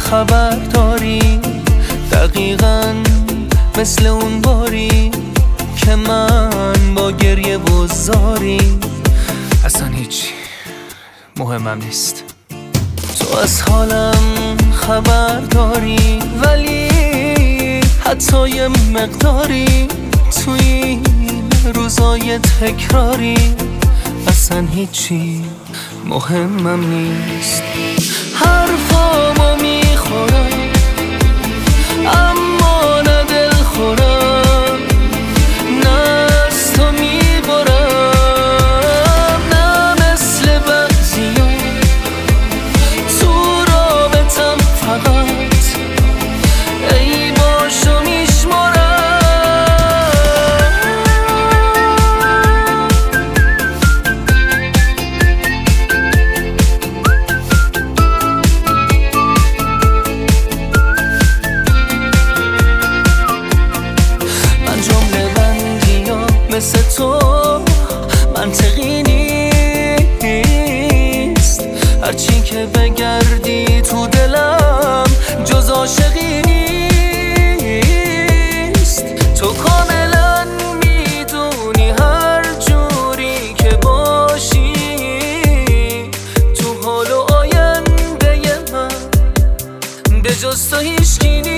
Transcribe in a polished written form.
خبر داری دقیقاً مثل اون باری که من با گریه و زاری اصلا هیچی مهمم نیست. تو از حالم خبر داری ولی حتی یه مقداری تو این روزای تکراری اصلا هیچی مهمم نیست. حرفامو میخورم اما نه دل خورم، نه از تو میبرم، نه مثل بعضیا تو رابطم فقط ای باشو میشمارم. مثل تو منطقی نیست، هرچی که بگردی تو دلم جز عاشقی نیست. تو کاملا میدونی هر جوری که باشی تو حال و آینده من به جز تو هیچکی نیست.